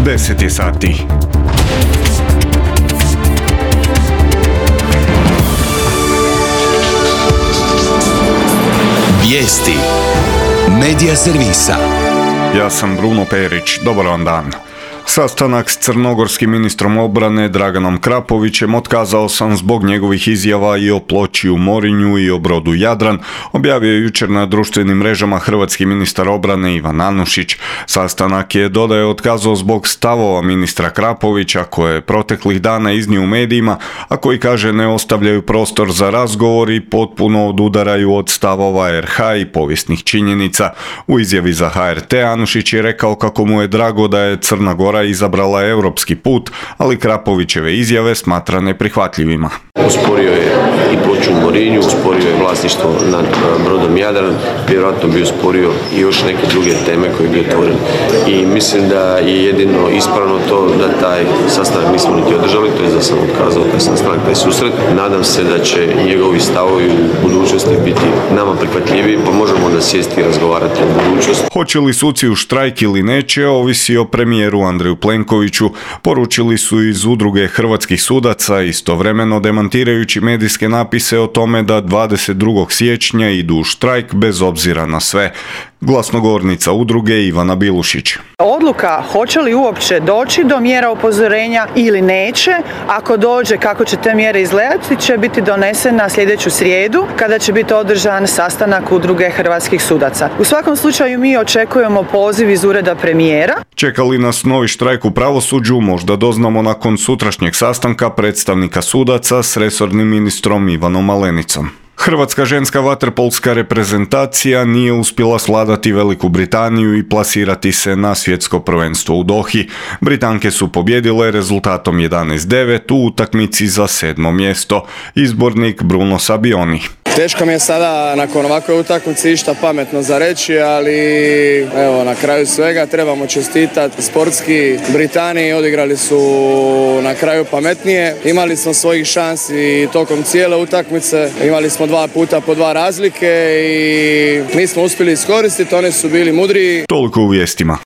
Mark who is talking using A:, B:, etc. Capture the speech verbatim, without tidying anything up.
A: deset je sati.
B: Vijesti Medija servisa.
A: Ja sam Bruno Perić, dobar vam dan. Sastanak s crnogorskim ministrom obrane Draganom Krapovićem otkazao sam zbog njegovih izjava i o ploči u Morinju i o brodu Jadran, objavio je jučer na društvenim mrežama hrvatski ministar obrane Ivan Anušić. Sastanak je, dodaje, otkazao zbog stavova ministra Krapovića koje je proteklih dana iznio u medijima, a koji, kaže, ne ostavljaju prostor za razgovor i potpuno odudaraju od stavova er ha i povijesnih činjenica. U izjavi za ha er te Anušić je rekao kako mu je drago da je Crna Gora izabrala europski put, ali Krapovićeve izjave smatra neprihvatljivima.
C: Usporio je i ploču u Morinju, usporio je vlasništvo nad brodom Jadran, vjerojatno bi usporio i još neke druge teme koje bi otvorili. I mislim da je jedino ispravno to da taj sastanak nismo niti održali, to je da sam otkazao taj sastanak, taj susret. Nadam se da će njegovi stavovi u budućnosti biti nama prihvatljiviji, pa možemo onda sjesti i razgovarati o budućnosti.
A: Hoće li suci u štrajk ili neće, ovisi o premijeru Andreju Plenkoviću, poručili su iz udruge hrvatskih sudaca, istovremeno demantirajući medijske napise o tome da dvadeset drugog siječnja idu u štrajk bez obzira na sve. Glasnogovornica udruge Ivana Bilušić.
D: Odluka hoće li uopće doći do mjera upozorenja ili neće, ako dođe, kako će te mjere izgledati, će biti donesena sljedeću srijedu kada će biti održan sastanak udruge hrvatskih sudaca. U svakom slučaju mi očekujemo poziv iz ureda premijera.
A: Čeka li nas novi štrajk u pravosuđu, možda doznamo nakon sutrašnjeg sastanka predstavnika sudaca s resornim ministrom Ivanom Malenicom. Hrvatska ženska vaterpolska reprezentacija nije uspjela svladati Veliku Britaniju i plasirati se na svjetsko prvenstvo u Dohi. Britanke su pobjedile rezultatom jedanaest devet u utakmici za sedmo mjesto. Izbornik Bruno Sabioni.
E: Teško mi je sada nakon ovakve utakmice išta pametno za reći, ali evo, na kraju svega trebamo čestitati sportski Britaniji, odigrali su na kraju pametnije, imali smo svojih šansi tokom cijele utakmice, imali smo dva puta po dva razlike i nismo uspjeli iskoristiti, oni su bili mudriji.
A: Toliko u vijestima.